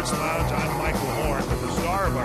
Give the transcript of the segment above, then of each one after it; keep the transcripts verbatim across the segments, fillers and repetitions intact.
Sports Lounge. I'm Michael Horn, but the star of our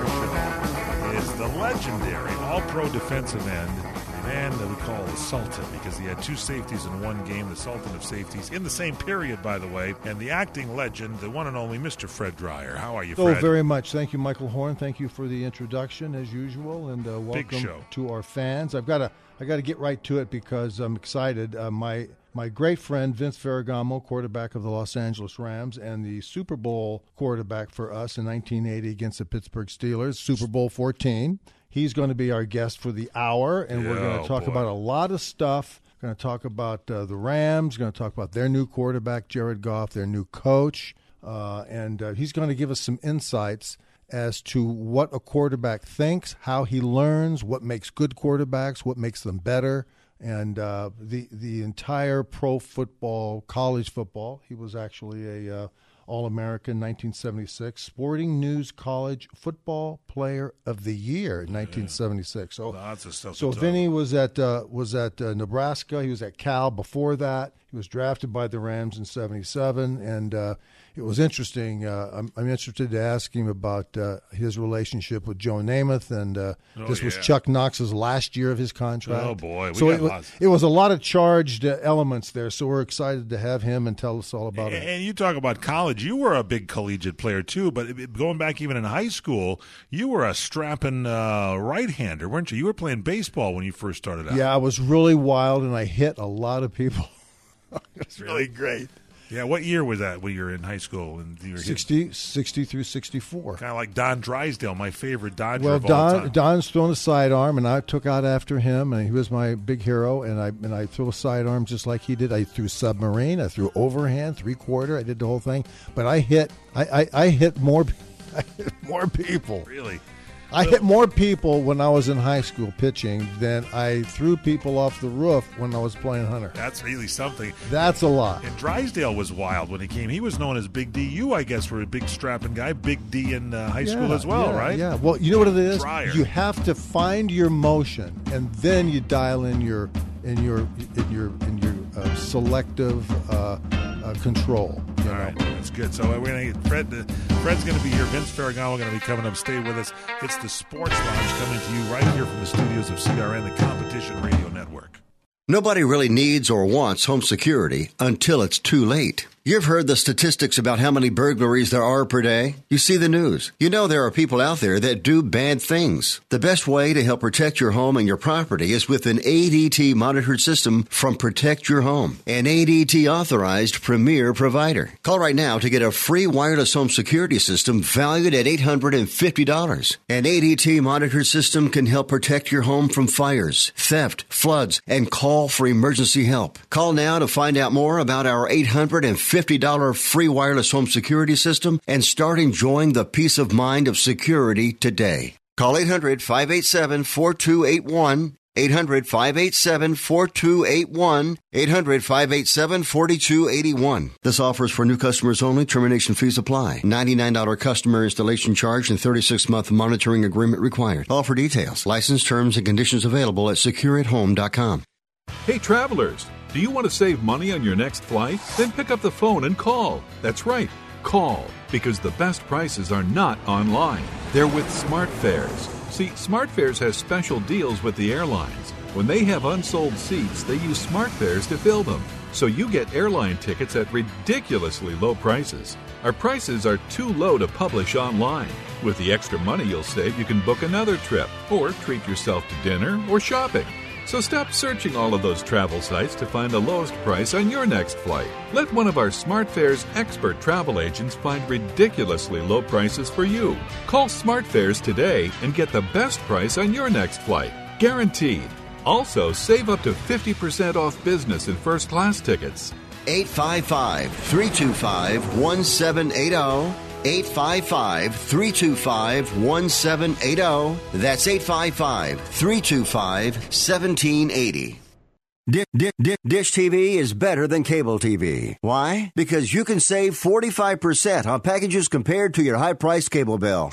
show is the legendary all-pro defensive end, the man that we call the Sultan, because he had two safeties in one game, the Sultan of safeties, in the same period, by the way, and the acting legend, the one and only Mister Fred Dryer. How are you, Fred? Oh, very much. Thank you, Michael Horn. Thank you for the introduction, as usual, and uh, welcome to our fans. I've got to, I got to get right to it because I'm excited. Uh, my My great friend Vince Ferragamo, quarterback of the Los Angeles Rams and the Super Bowl quarterback for us in nineteen eighty against the Pittsburgh Steelers, Super Bowl fourteen. He's going to be our guest for the hour, and yeah, we're going to talk boy. about a lot of stuff. We're going to talk about uh, the Rams. We're going to talk about their new quarterback, Jared Goff, their new coach, uh, and uh, he's going to give us some insights as to what a quarterback thinks, how he learns, what makes good quarterbacks, what makes them better. And uh, the the entire pro football, college football, he was actually a uh, All-American nineteen seventy-six, Sporting News College Football Player of the Year in nineteen seventy-six. So, Lots of stuff so to Vinny was at uh, was at uh, Nebraska. He was at Cal before that. He was drafted by the Rams in seventy-seven, and uh, it was interesting. Uh, I'm, I'm interested to ask him about uh, his relationship with Joe Namath, and uh, oh, this was yeah. Chuck Knox's last year of his contract. Oh, boy. We so got it, was, lots. it was a lot of charged uh, elements there, so we're excited to have him and tell us all about and, it. And you talk about college. You were a big collegiate player, too, but going back even in high school, you were a strapping uh, right-hander, weren't you? You were playing baseball when you first started out. Yeah, I was really wild, and I hit a lot of people. It was Really? really great. Yeah, what year was that when you were in high school? And you were sixty, sixty through sixty-four. Kind of like Don Drysdale, my favorite Dodger Well, of all Don time. Don's thrown a sidearm, and I took out after him, and he was my big hero. And I and I threw a sidearm just like he did. I threw submarine, I threw overhand, three quarter. I did the whole thing, but I hit I I, I hit more I hit more people. Really? I hit more people when I was in high school pitching than I threw people off the roof when I was playing Hunter. That's really something. That's a lot. And Drysdale was wild when he came. He was known as Big D. You, I guess, were a big strapping guy. Big D in uh, high Yeah, school as well, yeah, right? Yeah. Well, you know what it is? Dryer. You have to find your motion, and then you dial in your in your in your in your uh, selective uh, uh, control. You All know? right, that's good. So we're going to get Fred. Uh, Fred's going to be here. Vince Ferragamo going to be coming up. Stay with us. It's the Sports Lounge coming to you right here from the studios of C R N, the Competition Radio Network. Nobody really needs or wants home security until it's too late. You've heard the statistics about how many burglaries there are per day. You see the news. You know there are people out there that do bad things. The best way to help protect your home and your property is with an A D T monitored system from Protect Your Home, an A D T authorized premier provider. Call right now to get a free wireless home security system valued at eight hundred fifty dollars. An A D T monitored system can help protect your home from fires, theft, floods, and call for emergency help. Call now to find out more about our eight hundred fifty dollars free wireless home security system and start enjoying the peace of mind of security today. Call eight hundred, five eight seven, four two eight one, eight hundred, five eight seven, four two eight one, eight hundred, five eight seven, four two eight one. This offer is for new customers only. Termination fees apply. ninety-nine dollars customer installation charge and thirty-six month monitoring agreement required. All for details. License terms and conditions available at secure at home dot com. Hey, travelers, do you want to save money on your next flight? Then pick up the phone and call. That's right, call, because the best prices are not online. They're with SmartFares. See, SmartFares has special deals with the airlines. When they have unsold seats, they use SmartFares to fill them. So you get airline tickets at ridiculously low prices. Our prices are too low to publish online. With the extra money you'll save, you can book another trip or treat yourself to dinner or shopping. So stop searching all of those travel sites to find the lowest price on your next flight. Let one of our SmartFares expert travel agents find ridiculously low prices for you. Call SmartFares today and get the best price on your next flight. Guaranteed. Also, save up to fifty percent off business and first class tickets. eight five five, three two five, one seven eight zero. eight five five, three two five, one seven eight zero. That's eight five five, three two five, one seven eight zero. Dish, dish, dish T V is better than cable T V. Why? Because you can save forty-five percent on packages compared to your high-priced cable bill.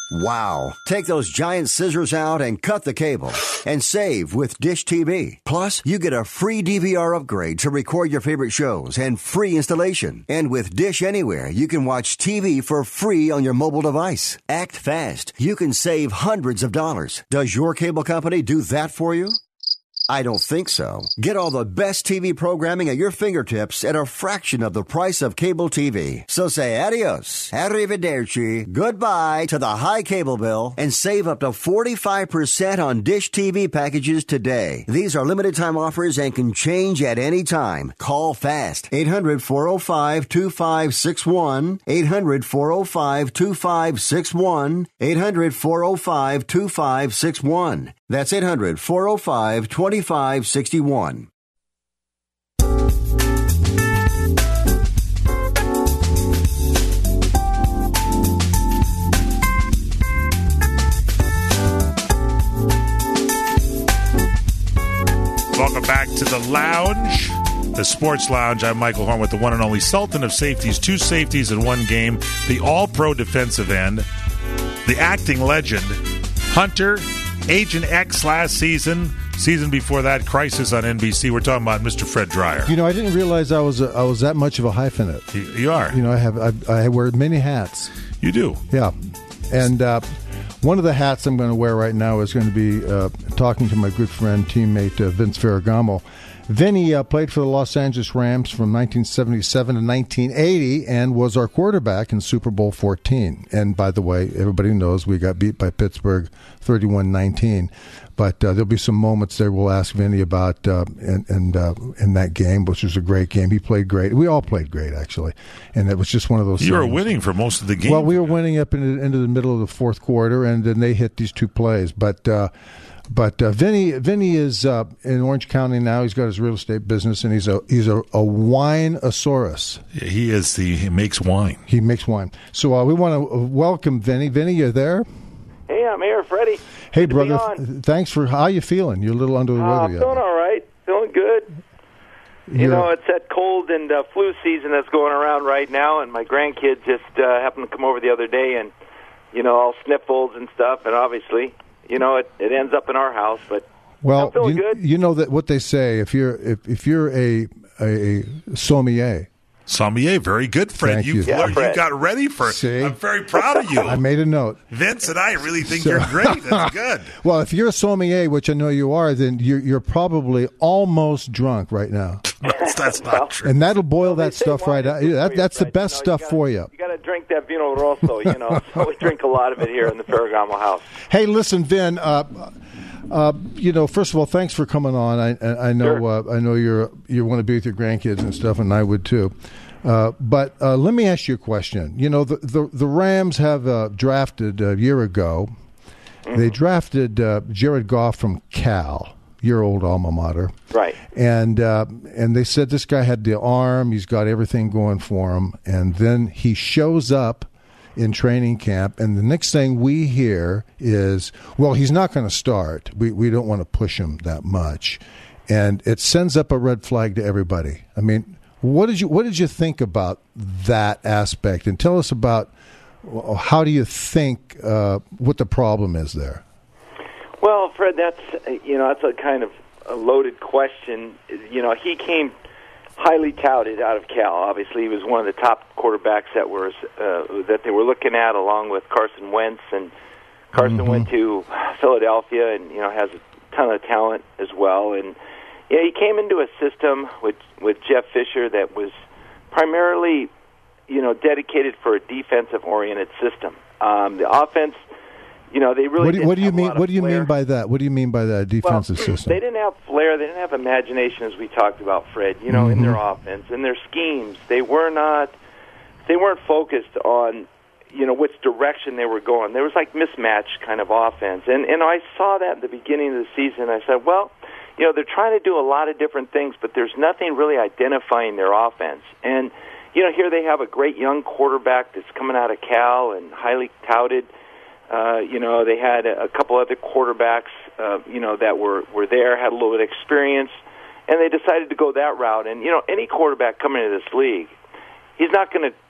Wow. Take those giant scissors out and cut the cable and save with Dish T V. Plus, you get a free D V R upgrade to record your favorite shows and free installation. And with Dish Anywhere, you can watch T V for free on your mobile device. Act fast. You can save hundreds of dollars. Does your cable company do that for you? I don't think so. Get all the best T V programming at your fingertips at a fraction of the price of cable T V. So say adios, arrivederci, goodbye to the high cable bill and save up to forty-five percent on Dish T V packages today. These are limited time offers and can change at any time. Call fast. eight hundred, four oh five, two five six one. eight hundred, four oh five, two five six one. eight hundred, four oh five, two five six one. That's eight hundred, four oh five, two five six one. Welcome back to the Lounge, the Sports Lounge. I'm Michael Horn with the one and only Sultan of Safeties. Two safeties in one game. The all-pro defensive end. The acting legend, Hunter, Agent X last season. Season before that, Crisis on N B C. We're talking about Mister Fred Dreyer. You know, I didn't realize I was a, I was that much of a hyphenate. You, you are. You know, I have I, I wear many hats. You do. Yeah, and uh, one of the hats I'm going to wear right now is going to be uh, talking to my good friend, teammate uh, Vince Ferragamo. Vinny uh, played for the Los Angeles Rams from nineteen seventy-seven to nineteen eighty and was our quarterback in Super Bowl fourteen. And by the way, everybody knows we got beat by Pittsburgh thirty-one nineteen. But uh, there'll be some moments there we'll ask Vinny about uh, in, in, uh, in that game, which was a great game. He played great. We all played great, actually. And it was just one of those You things. were winning for most of the game. Well, we were winning up into, into the middle of the fourth quarter, and then they hit these two plays. But uh, but uh, Vinny Vinny is uh, in Orange County now. He's got his real estate business, and he's a he's a, a wine-asaurus. He is the he makes wine. He makes wine. So uh, we want to welcome Vinny. Vinny, you're there? Hey, I'm here, Freddie. Hey, good brother. Th- thanks for how you feeling? You're a little under the weather uh, yet. Feeling all right. Feeling good. You You're, know, it's that cold and uh, flu season that's going around right now, and my grandkids just uh, happened to come over the other day, and you know, all sniffles and stuff, and obviously, you know, it, it ends up in our house. But well, I'm feeling you, good. you know that what they say if you're if, if you're a a, a sommelier. Sommelier, very good, Fred. Thank You, you. Yeah, you Fred. got ready for See? it. I'm very proud of you. I made a note. Vince and I really think So- you're great. That's good. Well, if you're a sommelier, which I know you are, then you're, you're probably almost drunk right now, That's, that's Well, not true. and that'll boil They that say stuff wine right is out. good That, for you, that's the Fred. best You know, stuff you gotta, for you. You got to drink that Vino Rosso, you know. So we drink a lot of it here in the Ferragamo house. Hey, listen, Vin. Uh, uh, you know, first of all, thanks for coming on. I, I I know Sure. uh, I know you're you want to be with your grandkids and stuff, and I would too. Uh, but uh, let me ask you a question. You know, the the, the Rams have uh, drafted a year ago. Mm-hmm. They drafted uh, Jared Goff from Cal, your old alma mater. Right. And uh, and they said this guy had the arm. He's got everything going for him. And then he shows up in training camp, and the next thing we hear is, well, he's not going to start. We we don't want to push him that much. And it sends up a red flag to everybody. I mean, what did you what did you think about that aspect? And tell us about well, how do you think uh, what the problem is there? Well, Fred, that's you know that's a kind of a loaded question. You know, he came highly touted out of Cal. Obviously, he was one of the top quarterbacks that were uh, that they were looking at, along with Carson Wentz. And Carson Mm-hmm. went to Philadelphia, and you know has a ton of talent as well. And yeah, he came into a system with with Jeff Fisher that was primarily, you know, dedicated for a defensive-oriented system. Um, the offense. You know, they really. What do, didn't what do you have a mean? lot of What do you flair. mean by that? What do you mean by that defensive well, system? They didn't have flair. They didn't have imagination, as we talked about, Fred. You know, Mm-hmm. in their offense, in their schemes, they were not. They weren't focused on, you know, which direction they were going. There was like mismatched kind of offense, and and I saw that at the beginning of the season. I said, well, you know, they're trying to do a lot of different things, but there's nothing really identifying their offense. And you know, here they have a great young quarterback that's coming out of Cal and highly touted. Uh, you know, they had a, a couple other quarterbacks, uh, you know, that were, were there, had a little bit of experience, and they decided to go that route. And, you know, any quarterback coming into this league, he's not going to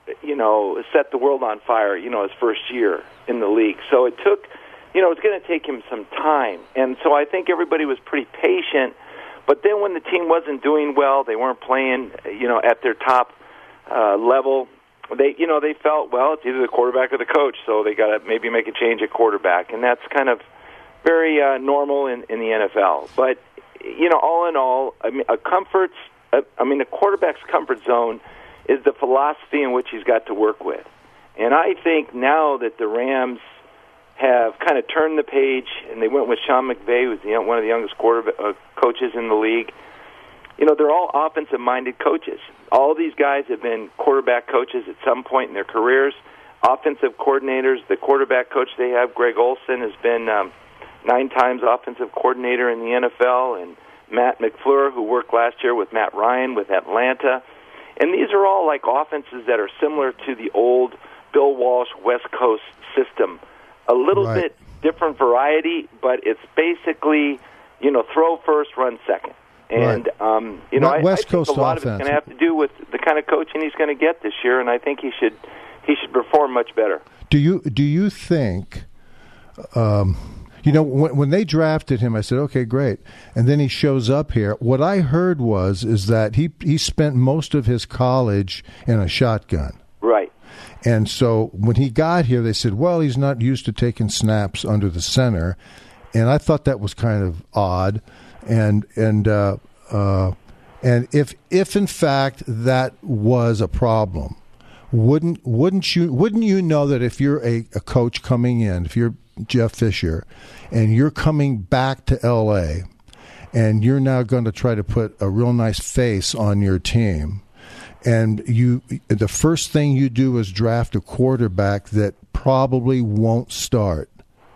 you know, set the world on fire, you know, his first year in the league. So it took, you know, it's going to take him some time. And so I think everybody was pretty patient. But then when the team wasn't doing well, they weren't playing, you know, at their top uh, level, they, you know, they felt, well, it's either the quarterback or the coach, so they got to maybe make a change at quarterback. And that's kind of very uh, normal in, in the N F L. But, you know, all in all, I mean, a comfort, I mean, a quarterback's comfort zone is the philosophy in which he's got to work with. And I think now that the Rams have kind of turned the page, and they went with Sean McVay, who's the, one of the youngest quarterback uh, coaches in the league. You know, they're all offensive-minded coaches. All these guys have been quarterback coaches at some point in their careers. Offensive coordinators, the quarterback coach they have, Greg Olson, has been um, nine times offensive coordinator in the N F L, and Matt McFleur, who worked last year with Matt Ryan with Atlanta. And these are all like offenses that are similar to the old Bill Walsh West Coast system. A little right. bit different variety, but it's basically, you know, throw first, run second. And, right. um, you know, Not I, West I think Coast a lot offense. of it's going to have to do with the kind of coaching he's going to get this year, and I think he should he should perform much better. Do you do you think, um, you know, when, when they drafted him, I said, okay, great. And then he shows up here. What I heard was is that he, he spent most of his college in a shotgun. Right. And so when he got here, they said, well, he's not used to taking snaps under the center. And I thought that was kind of odd. And and uh, uh, and if if in fact that was a problem, wouldn't wouldn't you wouldn't you know that if you're a, a coach coming in, if you're Jeff Fisher, and you're coming back to L A, and you're now going to try to put a real nice face on your team, and you the first thing you do is draft a quarterback that probably won't start.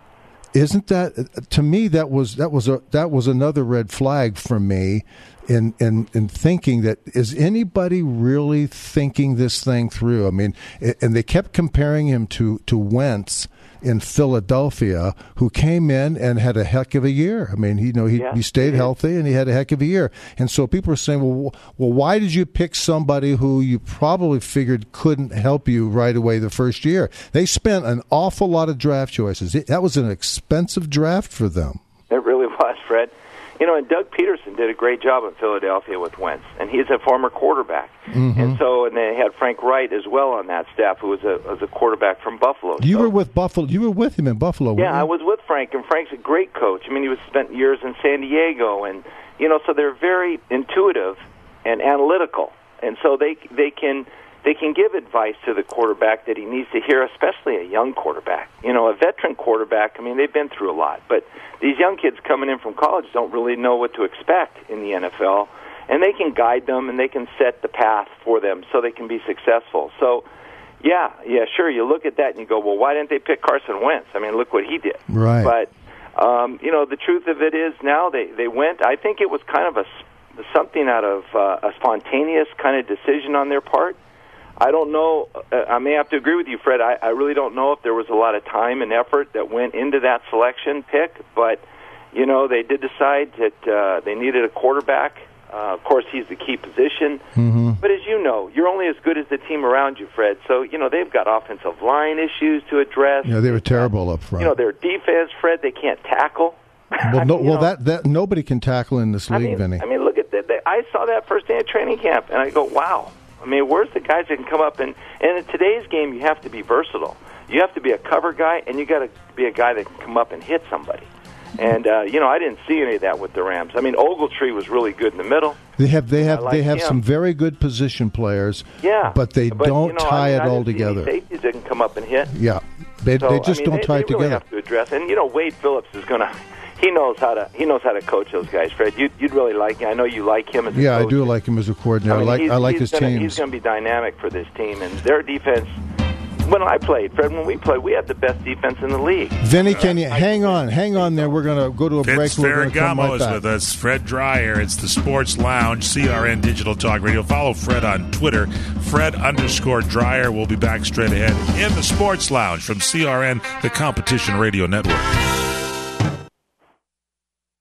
Isn't that, to me, that was that was a that was another red flag for me in in in thinking that, is anybody really thinking this thing through? I mean, and they kept comparing him to to Wentz in Philadelphia, who came in and had a heck of a year. I mean, he, you know, he, yeah, he stayed he healthy and he had a heck of a year. And so people are saying, well, well, why did you pick somebody who you probably figured couldn't help you right away the first year? They spent an awful lot of draft choices. That was an expensive draft for them. It really was, Fred. You know, and Doug Peterson did a great job in Philadelphia with Wentz, and he's a former quarterback. Mm-hmm. And so, and they had Frank Wright as well on that staff, who was a was a quarterback from Buffalo. You so, were with Buffalo. You were with him in Buffalo. Yeah, weren't you? I was with Frank, and Frank's a great coach. I mean, he was spent years in San Diego, and you know, so they're very intuitive and analytical, and so they they can. They can give advice to the quarterback that he needs to hear, especially a young quarterback. You know, a veteran quarterback, I mean, they've been through a lot. But these young kids coming in from college don't really know what to expect in the N F L. And they can guide them, and they can set the path for them so they can be successful. So, yeah, yeah, sure, you look at that and you go, well, why didn't they pick Carson Wentz? I mean, look what he did. Right. But, um, you know, the truth of it is now they, they went, I think it was kind of a, something out of uh, a spontaneous kind of decision on their part. I don't know. Uh, I may have to agree with you, Fred. I, I really don't know if there was a lot of time and effort that went into that selection pick, but, you know, they did decide that uh, they needed a quarterback. Uh, of course, he's the key position. Mm-hmm. But as you know, you're only as good as the team around you, Fred. So, you know, they've got offensive line issues to address. Yeah, they were terrible up front. You know, their defense, Fred, they can't tackle. Well, no, I mean, well, know, that, that nobody can tackle in this league, I mean, Vinny. I mean, look at that. I saw that first day at training camp, and I go, wow. I mean, where's the guys that can come up and and in today's game you have to be versatile. You have to be a cover guy, and you got to be a guy that can come up and hit somebody. And uh, you know, I didn't see any of that with the Rams. I mean, Ogletree was really good in the middle. They have they have like they have him. some very good position players. Yeah, but they but, don't you know, tie I mean, it I all didn't see any together. Safeties that can come up and hit. Yeah, they so, they just I mean, don't they, tie they it together. Really have to address. And you know, Wade Phillips is going to. He knows how to. He knows how to coach those guys, Fred. You'd, you'd really like. I know you like him as a yeah, coach. I do like him as a coordinator. I, mean, like he's, I like he's his gonna, teams. He's going to be dynamic for this team, and their defense. When I played, Fred, when we played, we had the best defense in the league. Vinny, can you hang on? Hang on there. We're going to go to a break. Vince We're going to come Ferragamo right is back. with us. Fred Dreyer. It's the Sports Lounge, C R N Digital Talk Radio. Follow Fred on Twitter, Fred underscore Dreyer. We'll be back straight ahead in the Sports Lounge from C R N, the Competition Radio Network.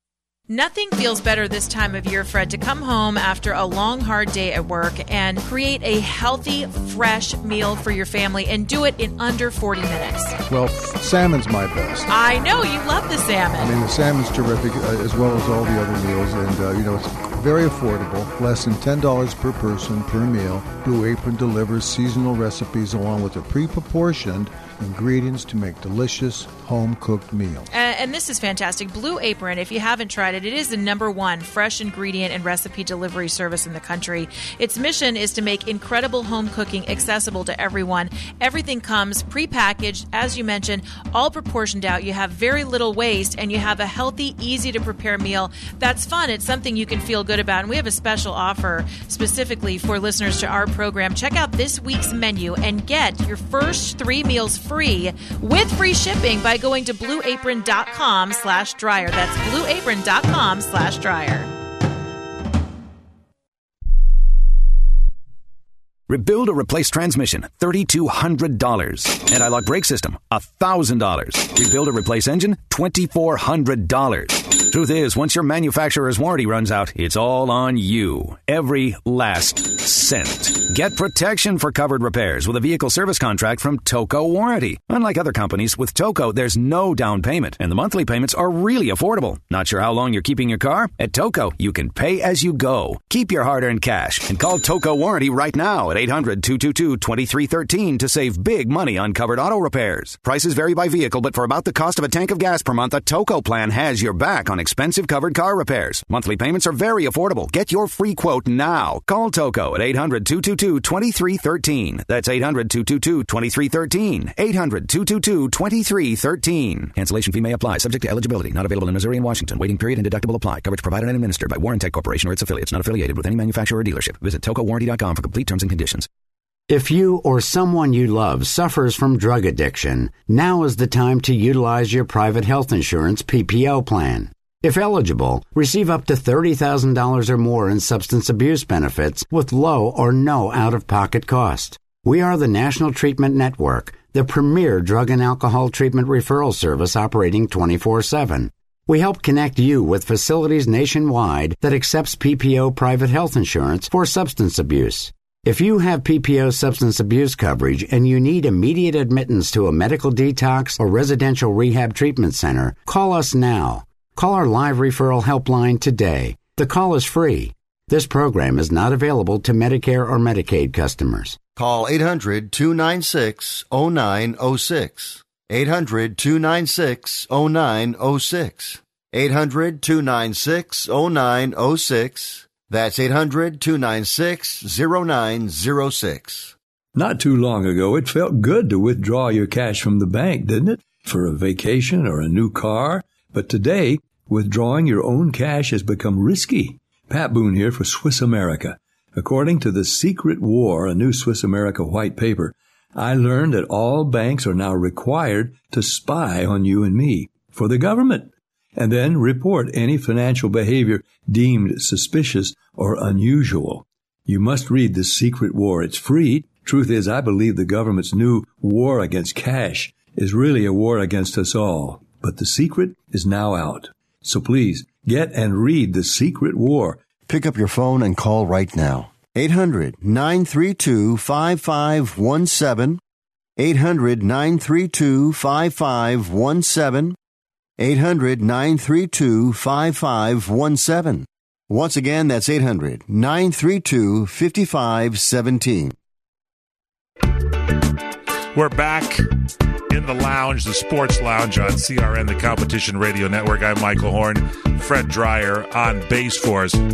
Nothing feels better this time of year, Fred, to come home after a long, hard day at work and create a healthy, fresh meal for your family and do it in under forty minutes. Well, salmon's my best. I know. You love the salmon. I mean, the salmon's terrific, uh, as well as all the other meals. And, uh, you know, it's very affordable, less than ten dollars per person per meal. Blue Apron delivers seasonal recipes along with a pre-proportioned ingredients to make delicious home-cooked meals. And, and this is fantastic. Blue Apron, if you haven't tried it, it is the number one fresh ingredient and recipe delivery service in the country. Its mission is to make incredible home cooking accessible to everyone. Everything comes prepackaged, as you mentioned, all proportioned out. You have very little waste, and you have a healthy, easy-to-prepare meal that's fun. It's something you can feel good about. And we have a special offer specifically for listeners to our program. Check out this week's menu and get your first three meals free with free shipping by going to blueapron.com slash dryer. That's blueapron.com slash dryer. Rebuild or replace transmission, three thousand two hundred dollars. Anti-lock brake system, one thousand dollars. Rebuild or replace engine, two thousand four hundred dollars. Truth is, once your manufacturer's warranty runs out, it's all on you. Every last cent. Get protection for covered repairs with a vehicle service contract from Toco Warranty. Unlike other companies, with Toco, there's no down payment, and the monthly payments are really affordable. Not sure how long you're keeping your car? At Toco, you can pay as you go. Keep your hard-earned cash and call Toco Warranty right now at eight hundred, two two two, two three one three to save big money on covered auto repairs. Prices vary by vehicle, but for about the cost of a tank of gas per month, a Toco plan has your back on expensive covered car repairs. Monthly payments are very affordable. Get your free quote now. Call Toco at eight hundred, two two two, two three one three. That's eight hundred, two two two, two three one three. eight hundred, two two two, two three one three. Cancellation fee may apply. Subject to eligibility. Not available in Missouri and Washington. Waiting period and deductible apply. Coverage provided and administered by Warrantech Corporation or its affiliates. Not affiliated with any manufacturer or dealership. Visit toco warranty dot com for complete terms and conditions. If you or someone you love suffers from drug addiction, now is the time to utilize your private health insurance P P O plan. If eligible, receive up to thirty thousand dollars or more in substance abuse benefits with low or no out-of-pocket cost. We are the National Treatment Network, the premier drug and alcohol treatment referral service operating twenty-four seven. We help connect you with facilities nationwide that accepts P P O private health insurance for substance abuse. If you have P P O substance abuse coverage and you need immediate admittance to a medical detox or residential rehab treatment center, call us now. Call our live referral helpline today. The call is free. This program is not available to Medicare or Medicaid customers. Call eight hundred, two nine six, zero nine zero six. eight hundred, two nine six, zero nine zero six. eight hundred, two nine six, zero nine zero six. That's eight hundred, two nine six, zero nine zero six. Not too long ago, it felt good to withdraw your cash from the bank, didn't it? For a vacation or a new car. But today, withdrawing your own cash has become risky. Pat Boone here for Swiss America. According to The Secret War, a new Swiss America white paper, I learned that all banks are now required to spy on you and me for the government, and then report any financial behavior deemed suspicious or unusual. You must read The Secret War. It's free. Truth is, I believe the government's new war against cash is really a war against us all. But the secret is now out. So please, get and read The Secret War. Pick up your phone and call right now. eight hundred, nine three two, five five one seven. eight hundred, nine three two, five five one seven. eight hundred, nine three two, five five one seven. Once again, that's eight hundred, nine three two, five five one seven. We're back in the lounge, the sports lounge on C R N, the Competition Radio Network. I'm Michael Horn. Fred Dryer on base for us.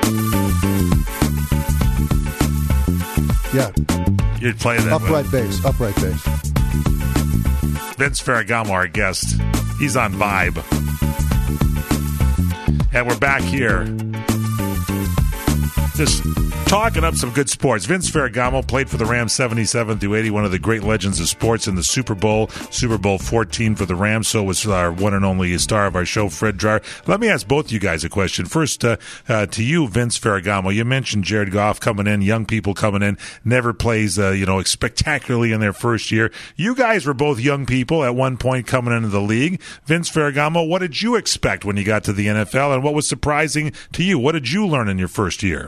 Yeah. You'd play that. Upright bass, upright bass. Vince Ferragamo, our guest. He's on Vibe. And we're back here just talking up some good sports. Vince Ferragamo played for the Rams seventy-seven through eighty, one of the great legends of sports in the Super Bowl, Super Bowl fourteen for the Rams. So was our one and only star of our show, Fred Dreyer. Let me ask both you guys a question. First, uh, uh, to you, Vince Ferragamo. You mentioned Jared Goff coming in, young people coming in, never plays, uh, you know, spectacularly in their first year. You guys were both young people at one point coming into the league. Vince Ferragamo, what did you expect when you got to the N F L, and what was surprising to you? What did you learn in your first year?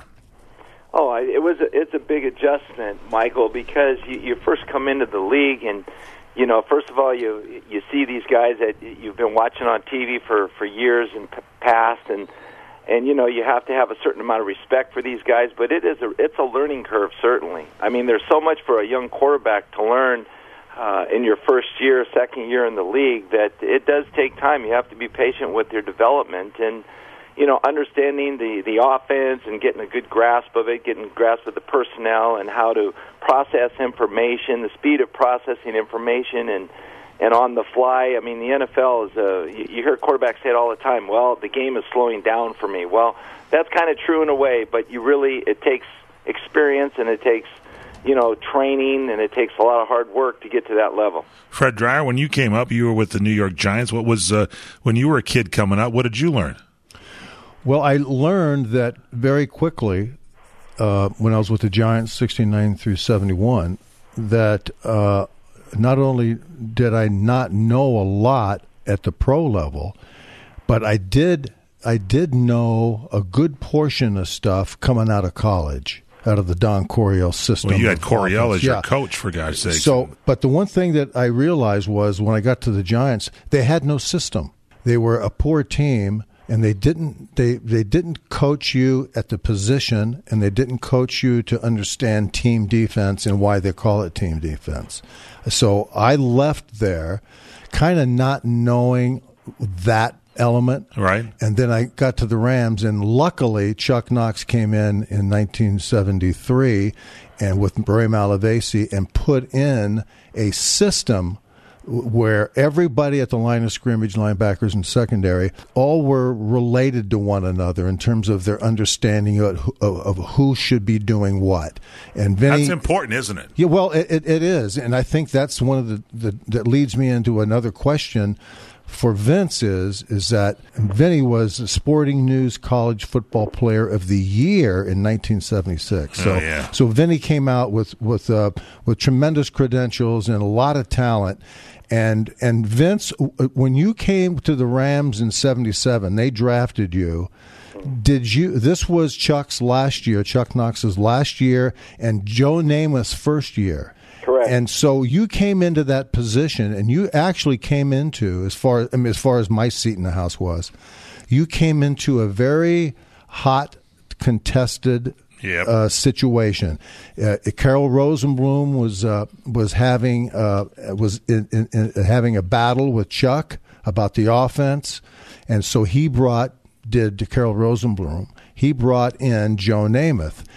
Oh, it was. A, it's a big adjustment, Michael, because you, you first come into the league, and you know, first of all, you you see these guys that you've been watching on T V for, for years and p- past, and and you know, you have to have a certain amount of respect for these guys. But it is a it's a learning curve, certainly. I mean, there's so much for a young quarterback to learn uh, in your first year, second year in the league that it does take time. You have to be patient with their development and. You know, understanding the, the offense and getting a good grasp of it, getting a grasp of the personnel and how to process information, the speed of processing information and, and on the fly. I mean, the N F L is, a, you, you hear quarterbacks say it all the time, well, the game is slowing down for me. Well, that's kind of true in a way, but you really, it takes experience and it takes, you know, training and it takes a lot of hard work to get to that level. Fred Dreyer, when you came up, you were with the New York Giants. What was, uh, when you were a kid coming up, what did you learn? Well, I learned that very quickly uh, when I was with the Giants, sixty-nine through seventy-one, that uh, not only did I not know a lot at the pro level, but I did I did know a good portion of stuff coming out of college, out of the Don Coryell system. Well, you had Coryell as your yeah. coach, for God's sake. So, but the one thing that I realized was when I got to the Giants, they had no system. They were a poor team. And they didn't they, they didn't coach you at the position, and they didn't coach you to understand team defense and why they call it team defense. So I left there kind of not knowing that element. Right. And then I got to the Rams, and luckily Chuck Knox came in in nineteen seventy-three and with Ray Malavasi and put in a system where everybody at the line of scrimmage, linebackers and secondary, all were related to one another in terms of their understanding of, of, of who should be doing what. And Vinny, that's important, isn't it? Yeah, well, it, it, it is, and I think that's one of the, the that leads me into another question. For Vince is is that Vinny was a Sporting News College Football Player of the Year in nineteen seventy-six. So, oh, yeah. so Vinny came out with with uh, with tremendous credentials and a lot of talent. And and Vince, when you came to the Rams in seventy-seven, they drafted you. Did you? This was Chuck's last year, Chuck Knox's last year, and Joe Namath's first year. Correct. And so you came into that position, and you actually came into, as far I mean, as far as my seat in the house was, you came into a very hot, contested Yep. uh, situation. Uh, Carol Rosenblum was uh, was having uh, was in, in, in having a battle with Chuck about the offense, and so he brought did to Carol Rosenblum. He brought in Joe Namath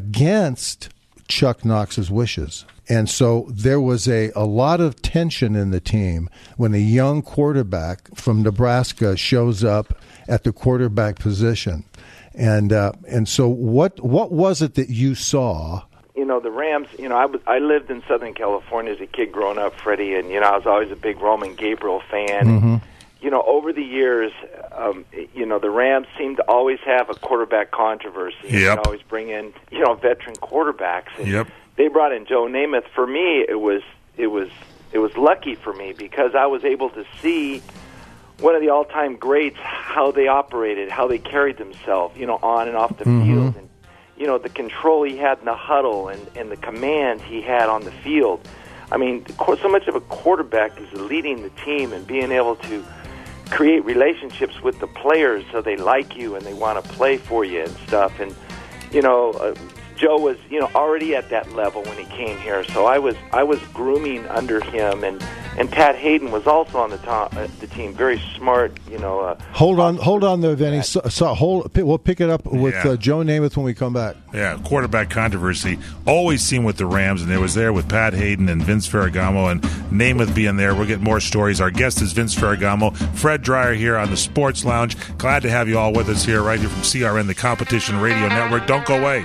against Chuck Knox's wishes. And so there was a, a lot of tension in the team when a young quarterback from Nebraska shows up at the quarterback position. And uh, and so what what was it that you saw? You know, the Rams, you know, I, was, I lived in Southern California as a kid growing up, Freddie, and, you know, I was always a big Roman Gabriel fan. Mm-hmm. You know, over the years, um, you know, the Rams seem to always have a quarterback controversy. Yep. They always bring in, you know, veteran quarterbacks. And Yep. they brought in Joe Namath. For me, it was it was it was lucky for me because I was able to see one of the all-time greats, how they operated, how they carried themselves, you know, on and off the Mm-hmm. field, and you know, the control he had in the huddle and, and the command he had on the field. I mean, so much of a quarterback is leading the team and being able to create relationships with the players so they like you and they want to play for you and stuff. And you know, uh, Joe was, you know, already at that level when he came here, so I was I was grooming under him and And Pat Hayden was also on the top, uh, the team. Very smart, you know. Uh, hold on, hold on there, Vinny. So, so hold. We'll pick it up with yeah. uh, Joe Namath when we come back. Yeah, quarterback controversy always seen with the Rams, and it was there with Pat Hayden and Vince Ferragamo, and Namath being there. We'll get more stories. Our guest is Vince Ferragamo. Fred Dreyer here on the Sports Lounge. Glad to have you all with us here, right here from C R N, the Competition Radio Network. Don't go away.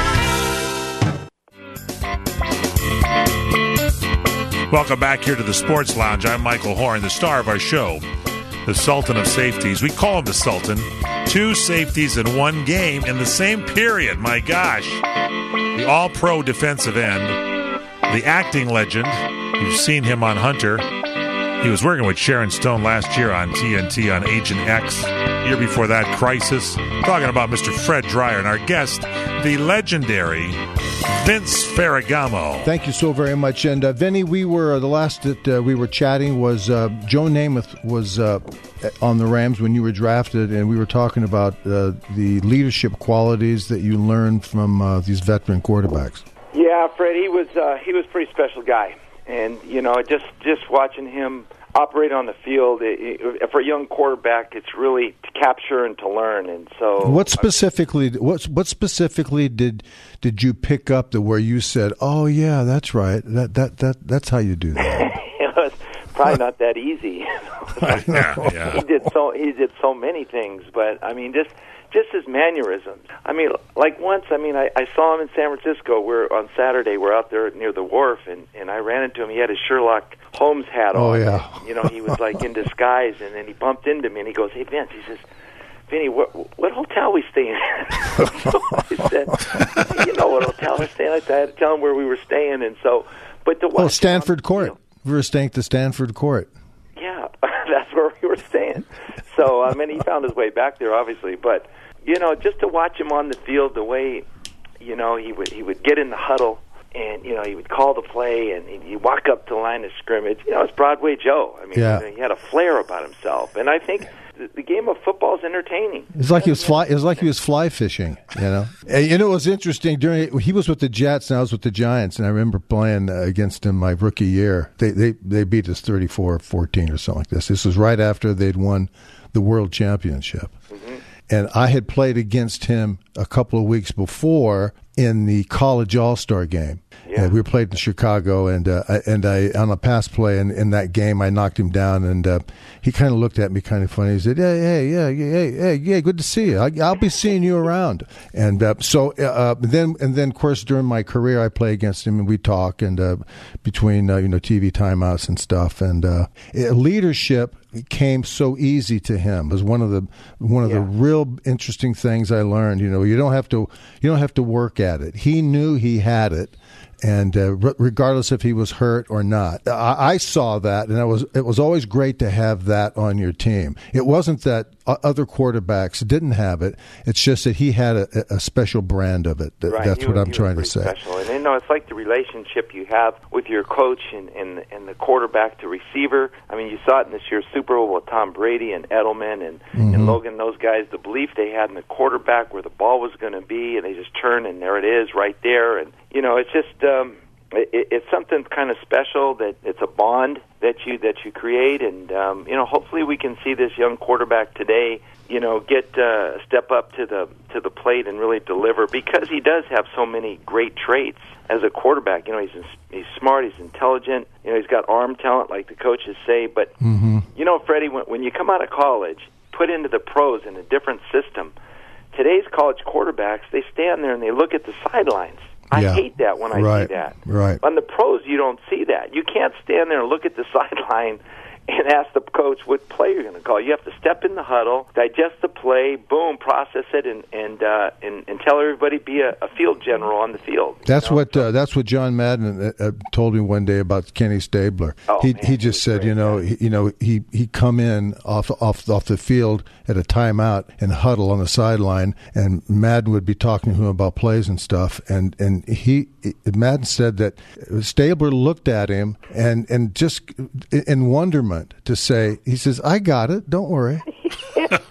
Welcome back here to the Sports Lounge. I'm Michael Horn, the star of our show, the Sultan of Safeties. We call him the Sultan. Two safeties in one game in the same period. My gosh. The all-pro defensive end, the acting legend. You've seen him on Hunter. He was working with Sharon Stone last year on T N T on Agent X. Year before that, Crisis. Talking about Mister Fred Dreyer and our guest, the legendary Vince Ferragamo. Thank you so very much. And uh, Vinny, we were uh, the last that uh, we were chatting was uh, Joe Namath was uh, on the Rams when you were drafted, and we were talking about uh, the leadership qualities that you learned from uh, these veteran quarterbacks. Yeah, Fred, he was uh, he was a pretty special guy, and you know, just just watching him operate on the field, it, it, for a young quarterback, it's really to capture and to learn. And so, what specifically, what what specifically did did you pick up that where you said, "Oh yeah, that's right, that that that that's how you do that"? It was probably not that easy. yeah, yeah. He did so he did so many things, but I mean, just just his mannerisms. I mean, like once, I mean, I, I saw him in San Francisco. We're on Saturday. We're out there near the wharf, and and I ran into him. He had his Sherlock Holmes hat on. Oh, yeah. And, you know, he was like in disguise, and then he bumped into me, and he goes, "Hey, Vince," he says, "Vinny, what, what hotel we staying at?" So I said, "You know what hotel we're staying at?" I had to tell him where we were staying, and so, but the Oh, Stanford him, Court. You know, we were staying at the Stanford Court. Yeah, that's where we were staying. So, I mean, he found his way back there, obviously, but, you know, just to watch him on the field, the way, you know, he would he would get in the huddle, and, you know, he would call the play, and he'd, he'd walk up to the line of scrimmage. You know, it's Broadway Joe. I mean, yeah. he had a flair about himself. And I think the, the game of football is entertaining. It's like he was fly. It was like he was fly fishing. You know, and, you know, it was interesting. During he was with the Jets, and I was with the Giants, and I remember playing uh, against him my rookie year. They they they beat us thirty-four fourteen or something like this. This was right after they'd won the World Championship. Mm-hmm. And I had played against him a couple of weeks before in the college all-star game. Yeah. Uh, we were played in Chicago, and uh, I, and I on a pass play in, in that game, I knocked him down, and uh, he kind of looked at me kind of funny. He said, "Hey, hey, yeah, hey, hey, yeah, good to see you. I, I'll be seeing you around." And uh, so uh, then, and then, of course, during my career, I play against him, and we talk, and uh, between uh, you know T V timeouts and stuff, and uh, leadership came so easy to him. It was one of the one of yeah. the real interesting things I learned. You know, you don't have to you don't have to work at it. He knew he had it, and uh, re- regardless if he was hurt or not, I-, I saw that, and it was it was always great to have that on your team. It wasn't that other quarterbacks didn't have it. It's just that he had a, a special brand of it. Right. That's he what was, I'm trying to say. Special. And you know, it's like the relationship you have with your coach and, and, and the quarterback to receiver. I mean, you saw it in this year's Super Bowl with Tom Brady and Edelman and, mm-hmm. and Logan, those guys, the belief they had in the quarterback where the ball was going to be, and they just turn, and there it is right there. And, you know, it's just... Um, It, it's something kind of special that it's a bond that you that you create, and um, you know, hopefully we can see this young quarterback today, you know, get uh, step up to the to the plate and really deliver, because he does have so many great traits as a quarterback. You know, he's he's smart, he's intelligent, you know, he's got arm talent, like the coaches say. But mm-hmm. you know, Freddie, when, when you come out of college, put into the pros in a different system, today's college quarterbacks, they stand there and they look at the sidelines. I yeah. hate that when I right. see that. Right. On the pros, you don't see that. You can't stand there and look at the sideline and ask the coach what play you're going to call. You have to step in the huddle, digest the play, boom, process it, and and uh, and, and tell everybody be a, a field general on the field. That's know? what uh, that's what John Madden uh, told me one day about Kenny Stabler. Oh, he man, he just he said, great, you know, he, you know, he he come in off off off the field at a timeout and huddle on the sideline, and Madden would be talking to him about plays and stuff, and and he Madden said that Stabler looked at him and and just in wonderment to say, he says, "I got it, don't worry." Yeah. I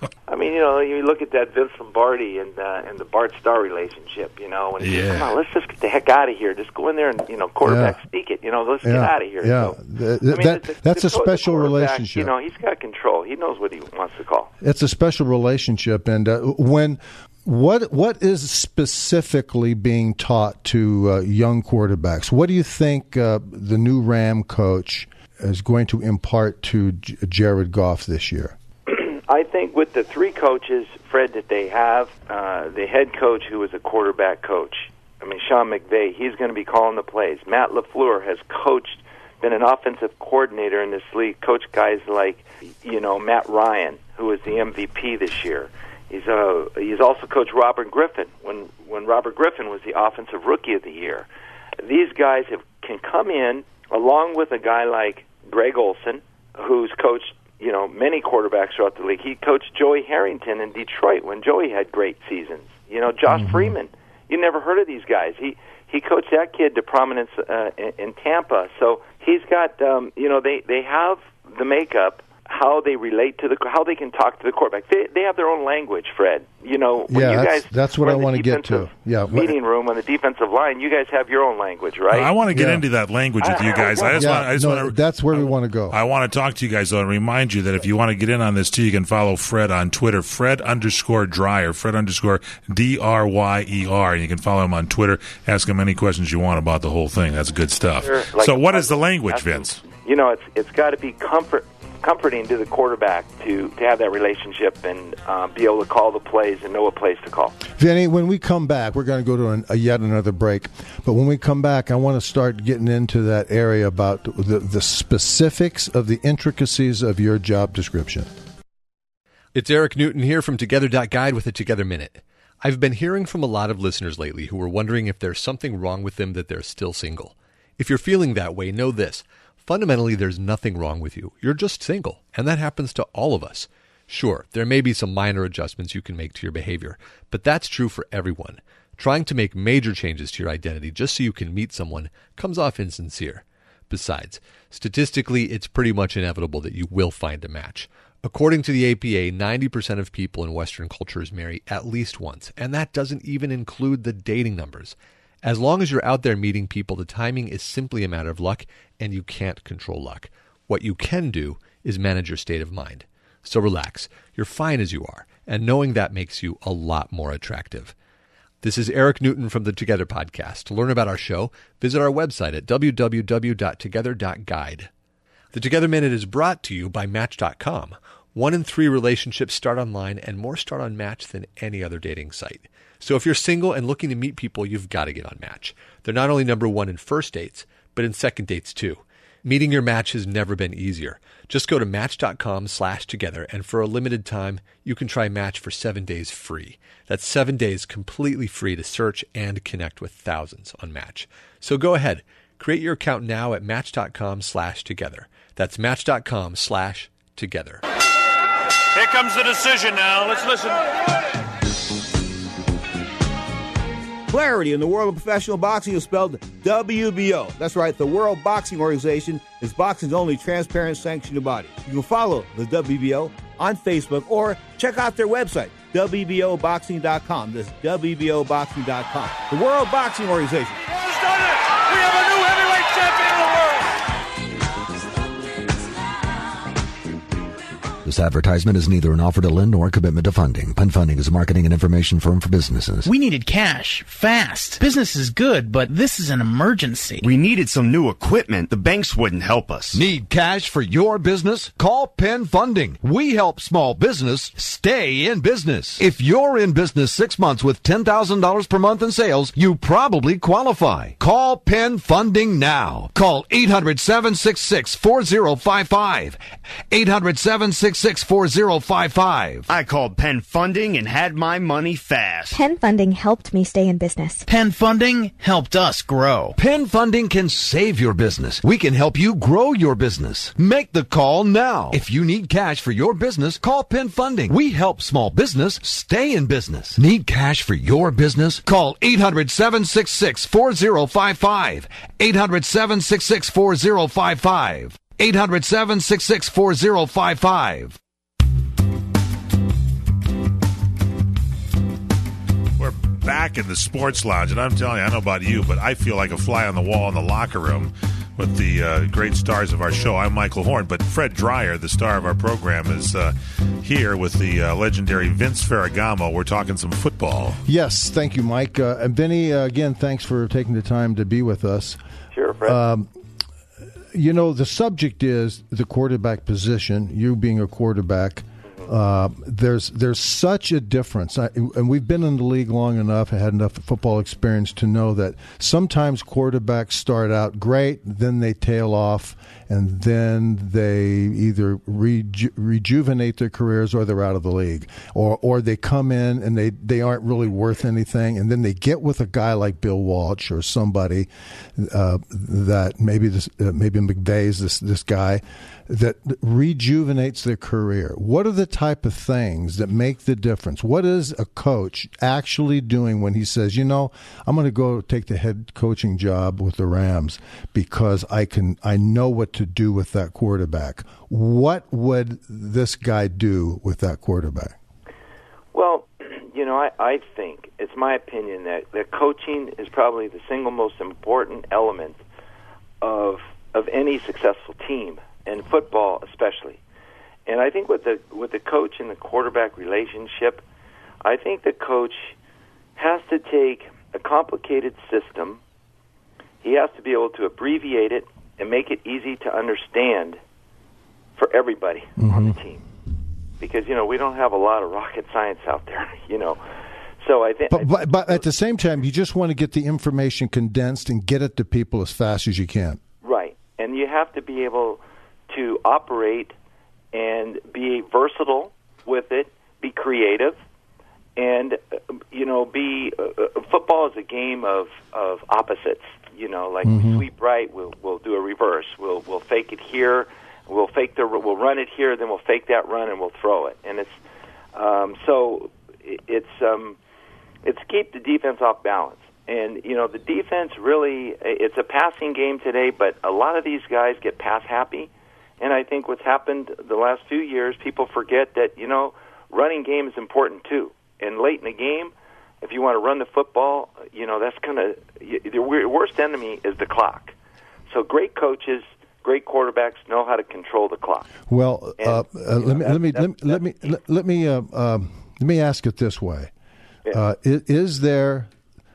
mean, you know, you look at that Vince Lombardi and uh, and the Bart Starr relationship, you know, and yeah. come on, let's just get the heck out of here. Just go in there and, you know, quarterback yeah. speak it. You know, let's yeah. get out of here. Yeah, so, the, I mean, that, the, that's the, a special relationship. You know, he's got control. He knows what he wants to call. It's a special relationship, and uh, when what what is specifically being taught to uh, young quarterbacks? What do you think uh, the new Ram coach is going to impart to J- Jared Goff this year? I think with the three coaches, Fred, that they have, uh, the head coach who is a quarterback coach, I mean, Sean McVay, he's going to be calling the plays. Matt LaFleur has coached, been an offensive coordinator in this league, coached guys like, you know, Matt Ryan, who was the M V P this year. He's uh, he's also coached Robert Griffin when, when Robert Griffin was the Offensive Rookie of the Year. These guys have, can come in, along with a guy like Greg Olson, who's coached, you know, many quarterbacks throughout the league. He coached Joey Harrington in Detroit when Joey had great seasons. You know, Josh mm-hmm. Freeman. You never heard of these guys. He he coached that kid to prominence uh, in, in Tampa. So he's got, um, you know, they, they have the makeup, how they relate to the, how they can talk to the quarterback. They they have their own language, Fred. You know, when yeah, you that's, guys that's what I want to get to. Yeah, meeting room on the defensive line, you guys have your own language, right? I want to get yeah. into that language with you guys. I just yeah, want, I just no, want to, that's where I, we want to go. I want to talk to you guys, though, and remind you that if you want to get in on this, too, you can follow Fred on Twitter, Fred underscore Dryer, Fred underscore D R Y E R, and you can follow him on Twitter. Ask him any questions you want about the whole thing. That's good stuff. Sure. Like, so what is the language, Vince? You know, it's it's got to be comfort. comforting to the quarterback to, to have that relationship and uh, be able to call the plays and know what plays to call. Vinny, when we come back, we're going to go to an, a yet another break. But when we come back, I want to start getting into that area about the, the specifics of the intricacies of your job description. It's Eric Newton here from Together dot Guide with a Together Minute. I've been hearing from a lot of listeners lately who are wondering if there's something wrong with them that they're still single. If you're feeling that way, know this. Fundamentally, there's nothing wrong with you. You're just single, and that happens to all of us. Sure, there may be some minor adjustments you can make to your behavior, but that's true for everyone. Trying to make major changes to your identity just so you can meet someone comes off insincere. Besides, statistically, it's pretty much inevitable that you will find a match. According to the A P A, ninety percent of people in Western cultures marry at least once, and that doesn't even include the dating numbers. As long as you're out there meeting people, the timing is simply a matter of luck, and you can't control luck. What you can do is manage your state of mind. So relax. You're fine as you are, and knowing that makes you a lot more attractive. This is Eric Newton from the Together Podcast. To learn about our show, visit our website at w w w dot together dot guide. The Together Minute is brought to you by Match dot com. One in three relationships start online, and more start on Match than any other dating site. So if you're single and looking to meet people, you've got to get on Match. They're not only number one in first dates, but in second dates too. Meeting your match has never been easier. Just go to match.com slash together, and for a limited time, you can try Match for seven days free. That's seven days completely free to search and connect with thousands on Match. So go ahead, create your account now at match.com slash together. That's match.com slash together. Here comes the decision now. Let's listen. Clarity in the world of professional boxing is spelled W B O. That's right, the World Boxing Organization is boxing's only transparent sanctioned body. You can follow the W B O on Facebook or check out their website, w b o boxing dot com. That's w b o boxing dot com. The World Boxing Organization. We have a new heavyweight champion in the world. This advertisement is neither an offer to lend nor a commitment to funding. Penn Funding is a marketing and information firm for businesses. We needed cash, fast. Business is good, but this is an emergency. We needed some new equipment. The banks wouldn't help us. Need cash for your business? Call Penn Funding. We help small business stay in business. If you're in business six months with ten thousand dollars per month in sales, you probably qualify. Call Penn Funding now. Call eight hundred, seven six six, four zero five five. eight hundred, seven six six, four zero five five. I called Penn Funding and had my money fast. Penn Funding helped me stay in business. Penn Funding helped us grow. Penn Funding can save your business. We can help you grow your business. Make the call now. If you need cash for your business, call Penn Funding. We help small business stay in business. Need cash for your business? Call eight hundred, seven six six, four zero five five. eight hundred, seven six six, four zero five five. eight hundred, seven six six, four zero five five. back in the sports lounge, and I'm telling you, I don't know about you, but I feel like a fly on the wall in the locker room with the uh, great stars of our show. I'm Michael Horn, but Fred Dreyer, the star of our program, is uh, here with the uh, legendary Vince Ferragamo. We're talking some football. Yes, thank you, Mike. Uh, and Vinny, uh, again, thanks for taking the time to be with us. Sure, Fred. Um, you know, the subject is the quarterback position, you being a quarterback. Uh, there's there's such a difference, I, and we've been in the league long enough, had enough football experience to know that sometimes quarterbacks start out great, then they tail off, and then they either reju- rejuvenate their careers or they're out of the league, or or they come in and they, they aren't really worth anything, and then they get with a guy like Bill Walsh or somebody uh, that maybe this uh, maybe McVay's this this guy that rejuvenates their career. What are the type of things that make the difference? What is a coach actually doing when he says, you know, I'm going to go take the head coaching job with the Rams because I can, I know what to do with that quarterback? What would this guy do with that quarterback? Well, you know, I, I think, it's my opinion that, that coaching is probably the single most important element of of any successful team, and football especially. And I think with the with the coach and the quarterback relationship, I think the coach has to take a complicated system. He has to be able to abbreviate it and make it easy to understand for everybody mm-hmm. on the team. Because, you know, we don't have a lot of rocket science out there, you know. So I think But, but, but at the same time, you just want to get the information condensed and get it to people as fast as you can. Right. And you have to be able to operate and be versatile with it, be creative, and, uh, you know, be uh, football is a game of, of opposites. You know, like mm-hmm. we sweep right, we'll we'll do a reverse. We'll we'll fake it here, we'll fake the we'll run it here, then we'll fake that run and we'll throw it. And it's um, so it's um, it's keep the defense off balance. And, you know, the defense really, it's a passing game today, but a lot of these guys get pass happy. And I think what's happened the last few years, people forget that, you know, running game is important too. And late in the game, if you want to run the football, you know, that's going to, the worst enemy is the clock. So great coaches, great quarterbacks know how to control the clock. Well, and, uh, uh, let, know, me, let, me, let, let me, let me, let me, uh, um, let me ask it this way. Yeah. Uh, is, is there,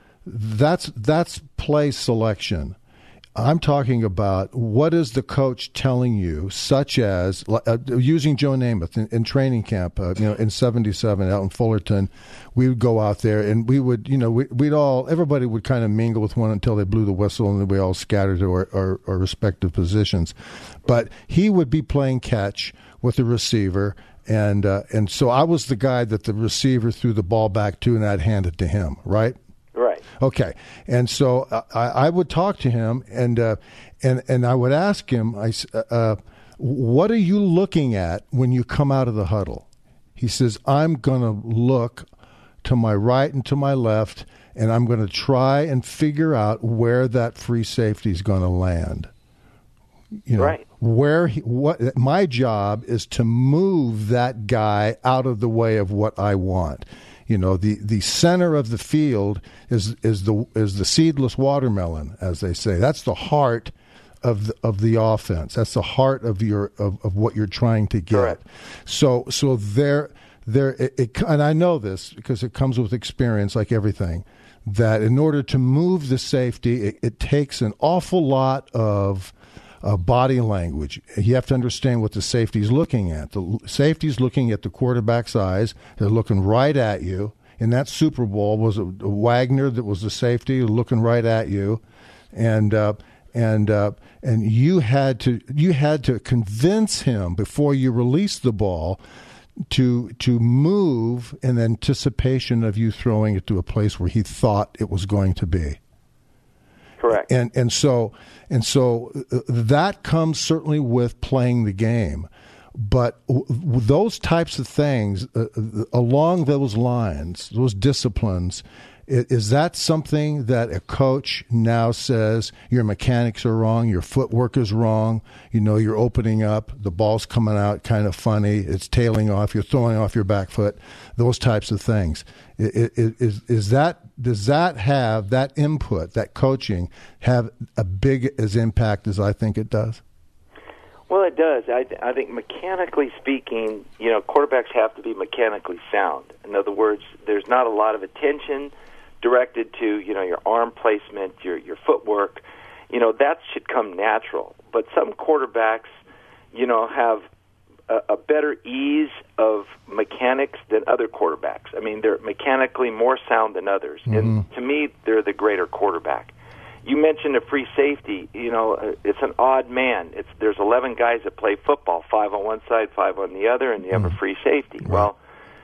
That's that's play selection. I'm talking about what is the coach telling you, such as uh, using Joe Namath in, in training camp, uh, you know, in seventy-seven out in Fullerton, we would go out there and we would, you know, we, we'd all, everybody would kind of mingle with one until they blew the whistle and then we all scattered to our, our, our respective positions. But he would be playing catch with the receiver. And, uh, and so I was the guy that the receiver threw the ball back to and I'd hand it to him, right? Right. Okay. And so uh, I, I would talk to him, and uh, and and I would ask him, I, uh, what are you looking at when you come out of the huddle? He says, I'm going to look to my right and to my left, and I'm going to try and figure out where that free safety is going to land. You know, right. Where he, what my job is to move that guy out of the way of what I want. You know, the, the center of the field is is the is the seedless watermelon, as they say. That's the heart of the, of the offense. That's the heart of your of, of what you're trying to get. Correct. So so there there it, it, and I know this because it comes with experience, like everything. That in order to move the safety, it, it takes an awful lot of Uh, body language. You have to understand what the safety's looking at. The safety's looking at the quarterback's eyes. They're looking right at you. In that Super Bowl was a, a Wagner that was the safety looking right at you, and uh, and uh, and you had to you had to convince him before you released the ball to to move in anticipation of you throwing it to a place where he thought it was going to be. Correct. And and so and so that comes certainly with playing the game, but w- those types of things uh, along those lines, those disciplines, Is that something that a coach now says your mechanics are wrong, your footwork is wrong, you know, you're opening up, the ball's coming out kind of funny, it's tailing off, you're throwing off your back foot, those types of things. Is, is that, does that have, that input, that coaching, have a big as impact as I think it does? Well, it does. I, I think mechanically speaking, you know, quarterbacks have to be mechanically sound. In other words, there's not a lot of attention directed to, you know, your arm placement, your your footwork. You know, that should come natural. But some quarterbacks, you know, have a, a better ease of mechanics than other quarterbacks. I mean, they're mechanically more sound than others. Mm-hmm. And to me, they're the greater quarterback. You mentioned a free safety. You know, it's an odd man. It's there's eleven guys that play football, five on one side, five on the other, and you have mm-hmm. a free safety. Right. Well,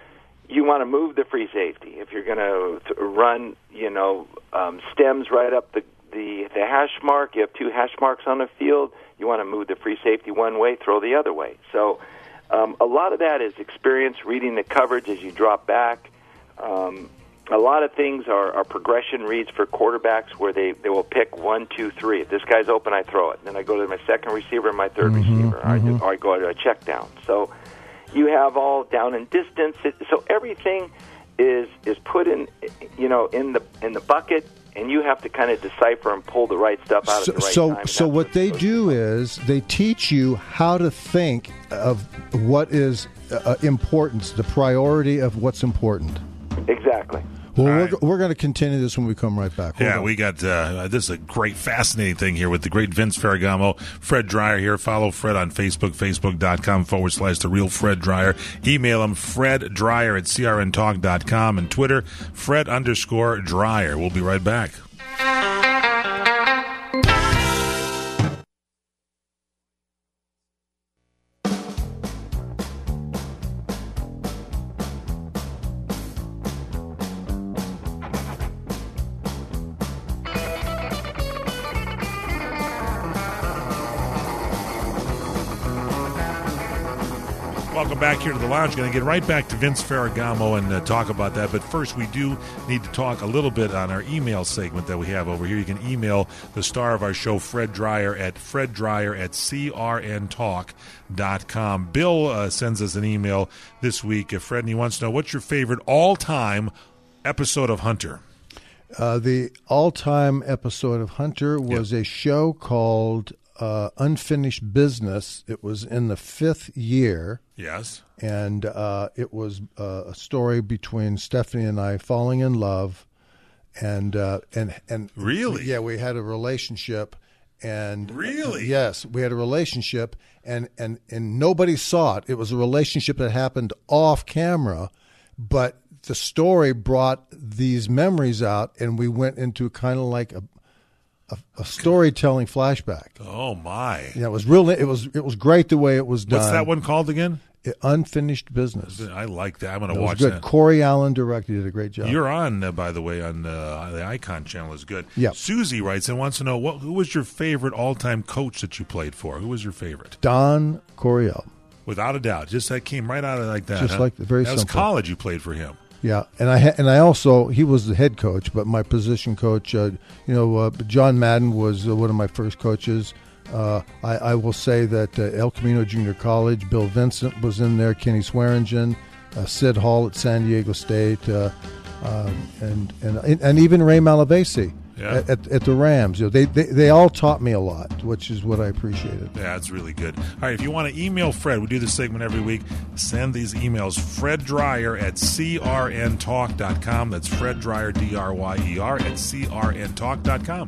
you want to move the free safety. If you're going to run, you know, um, stems right up the, the the hash mark, you have two hash marks on the field, you want to move the free safety one way, throw the other way. So um, a lot of that is experience, reading the coverage as you drop back. Um, a lot of things are, are progression reads for quarterbacks where they, they will pick one, two, three. If this guy's open, I throw it. Then I go to my second receiver and my third mm-hmm, receiver, mm-hmm. Or, I do, or I go to a check down. So you have all down and distance. So everything is is put in, you know, in the in the bucket, and you have to kind of decipher and pull the right stuff out so, of the right so, time. So what they do is they teach you how to think of what is uh, importance, the priority of what's important. Exactly. Well, we're, right. we're going to continue this when we come right back. Hold yeah, on. we got uh, this is a great, fascinating thing here with the great Vince Ferragamo. Fred Dryer here. Follow Fred on Facebook, facebook.com forward slash The Real Fred Dryer. Email him, Fred Dryer at C R N talk dot com, and Twitter, Fred underscore Dryer. We'll be right back. Welcome back here to the lounge. Going to get right back to Vince Ferragamo and uh, talk about that. But first, we do need to talk a little bit on our email segment that we have over here. You can email the star of our show, Fred Dryer, at Fred Dryer at C R N talk dot com. Bill uh, sends us an email this week, uh, Fred, and he wants to know, what's your favorite all-time episode of Hunter? Uh, the all-time episode of Hunter was yep. a show called Uh, Unfinished Business. It was in the fifth year. Yes. And uh, it was uh, a story between Stephanie and I falling in love. And, uh, and, and really? Yeah, we had a relationship. And really? Yes, we had a relationship, and, and, and nobody saw it. It was a relationship that happened off camera, but the story brought these memories out, and we went into kind of like a A, a storytelling flashback. Oh my! Yeah, it was real. It was it was great the way it was done. What's that one called again? It, Unfinished Business. I like that. I'm going to that watch was good. that. Corey Allen directed. He did a great job. You're on, uh, by the way, on uh, the Icon channel. Is good. Yeah. Susie writes and wants to know what who was your favorite all-time coach that you played for? Who was your favorite? Don Coryell. Without a doubt, just that came right out of like that. Just huh? like the very that simple. was college. You played for him. Yeah, and I ha- and I also he was the head coach, but my position coach, uh, you know, uh, John Madden was uh, one of my first coaches. Uh, I, I will say that uh, El Camino Junior College, Bill Vincent was in there, Kenny Swearingen, uh, Sid Hall at San Diego State, uh, um, and and and even Ray Malavasi. Yeah. At, at, at the Rams. You know, they, they they all taught me a lot, which is what I appreciated. Yeah, it's really good. All right, if you want to email Fred, we do this segment every week. Send these emails, Fred Dryer at C R N talk dot com. That's Fred Dryer, D R Y E R, at C R N talk dot com.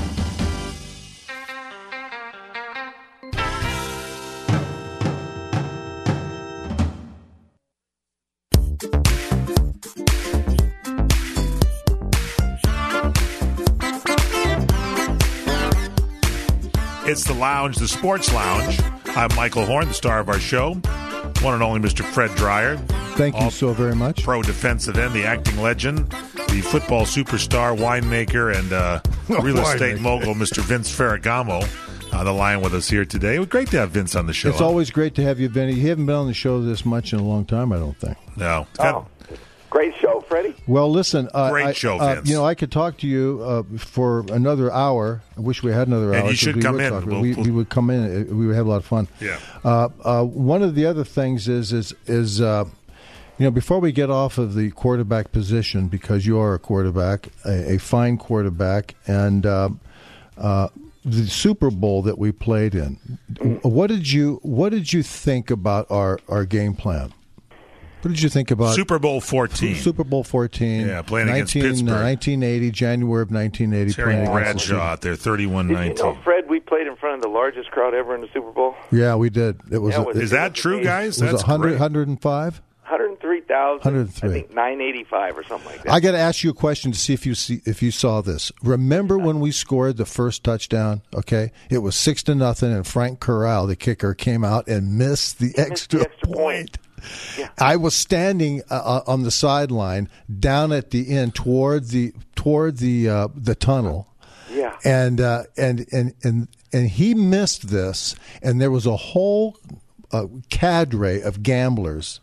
It's the Lounge, the Sports Lounge. I'm Michael Horn, the star of our show. One and only Mister Fred Dryer. Thank you so very much. Pro defensive end, the acting legend, the football superstar, winemaker, and uh, real estate mogul, Mister Vince Ferragamo, on the line with us here today. It was great to have Vince on the show. It's huh? always great to have you, Vinny. You haven't been on the show this much in a long time, I don't think. No. It's got, oh. Great show, Freddie. Well, listen. Uh, Great I, show, uh, Vince. You know, I could talk to you uh, for another hour. I wish we had another And hour. you should we come would in. talk. We'll- we, we'll- we would come in. We would have a lot of fun. Yeah. Uh, uh, one of the other things is is is uh, you know, before we get off of the quarterback position, because you are a quarterback, a, a fine quarterback, and uh, uh, the Super Bowl that we played in. What did you What did you think about our, our game plan? What did you think about Super Bowl fourteen? Super Bowl fourteen. Yeah, playing against nineteen, Pittsburgh. Uh, nineteen eighty, January of nineteen eighty. Terry playing against the Bradshaw out there, thirty-one Did you know, nineteen. Fred, we played in front of the largest crowd ever in the Super Bowl? Yeah, we did. It was. Yeah, a, was- it, Is that true, guys? it was That's one hundred, great. one hundred five. one hundred three thousand. one hundred three. I think nine eighty-five or something like that. I got to ask you a question to see if you see if you saw this. Remember when we scored the first touchdown? Okay, it was six to nothing, and Frank Corral, the kicker, came out and missed the extra, the extra point. point. Yeah. I was standing uh, on the sideline, down at the end, toward the toward the uh, the tunnel. Yeah. And uh, and and and and he missed this, and there was a whole uh, cadre of gamblers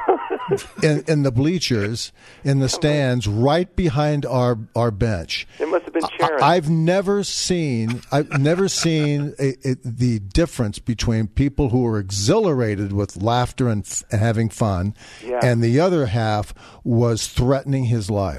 in, in the bleachers, in the stands, right behind our our bench. It must have been cheering. I, I've never seen I've never seen a, a, the difference between people who are exhilarated with laughter and, f- and having fun, Yeah. and the other half was threatening his life.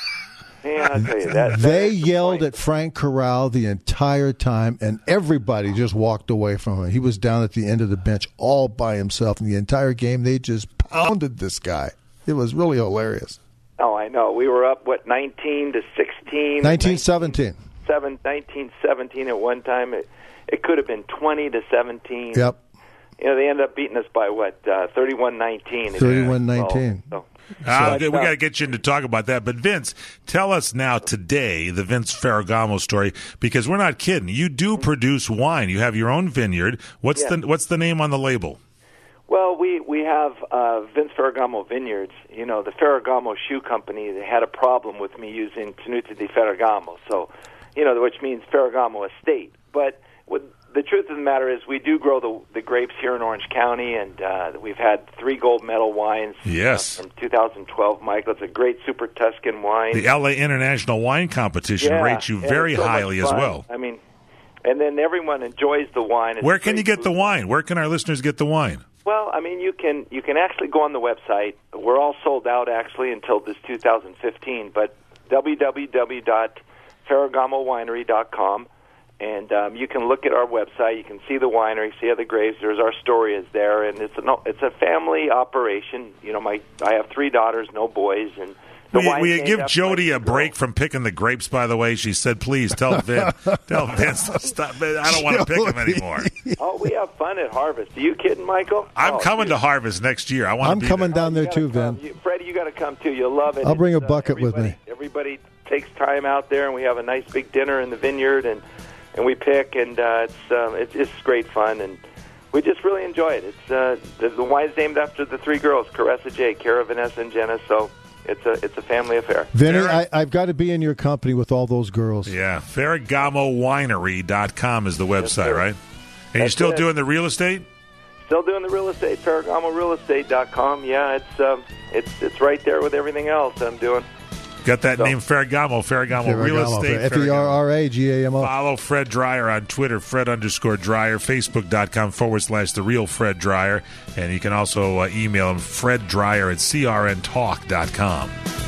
Man, I'll tell you that. that They is the yelled point. at Frank Corral the entire time, and everybody just walked away from him. He was down at the end of the bench all by himself, and the entire game they just pounded this guy. It was really hilarious. Oh, I know. We were up, what, nineteen to sixteen? nineteen seventeen. Seven, nineteen seventeen at one time. It, it could have been twenty to seventeen. Yep. You know, they ended up beating us by, what, uh, thirty-one nineteen. thirty-one nineteen. So, Uh, so, we got to get you in to talk about that. But Vince, tell us now today the Vince Ferragamo story, because we're not kidding. You do produce wine. You have your own vineyard. What's Yeah. the What's the name on the label? Well, we we have uh, Vince Ferragamo Vineyards. You know, the Ferragamo Shoe Company, they had a problem with me using Tenuta di Ferragamo, so, you know, which means Ferragamo Estate. But what, the truth of the matter is we do grow the, the grapes here in Orange County, and uh, we've had three gold medal wines Yes. uh, from two thousand twelve, Michael. It's a great Super Tuscan wine. The L A International Wine Competition Yeah, rates you and very it's so much highly as fun. well. I mean, and then everyone enjoys the wine. It's Where can you great get the food. wine? Where can our listeners get the wine? Well, I mean, you can you can actually go on the website. We're all sold out actually until this two thousand fifteen, but w w w dot ferragamo winery dot com, and um, you can look at our website. You can see the winery, see other grapes. There's our story is there, and it's a no, it's a family operation. You know, my I have three daughters, no boys, and the Will you, wine's will you named give after Jody my a two break girls. from picking the grapes, by the way? She said, please tell Vince, tell Vince to stop. I don't want to pick them anymore. Oh, we have fun at Harvest. Are you kidding, Michael? I'm oh, coming dude. to Harvest next year. I want I'm to be coming there. down there You gotta too, come. Vin. You, Freddie, you got to come too. You'll love it. I'll bring a It's, uh, bucket with everybody- me. Everybody takes time out there, and we have a nice big dinner in the vineyard, and and we pick, and uh, it's um, it's it's great fun, and we just really enjoy it. It's uh, the, the wine's named after the three girls, Caressa J, Cara, Vanessa, and Jenna. So it's a it's a family affair. Vinny, Derek? I, I've got to be in your company with all those girls. Yeah, ferragamo winery dot com is the website, sir. right? And you're That's still it. doing the real estate? Still doing the real estate, ferragamo real estate dot com. Yeah, it's um, it's it's right there with everything else I'm doing. Got that So- name, Ferragamo, Ferragamo, Real Estate. F E R R A G A M O. Follow Fred Dreyer on Twitter, Fred underscore Dreyer, Facebook.com forward slash The Real Fred Dreyer. And you can also uh, email him, Fred Dreyer at C R N talk dot com.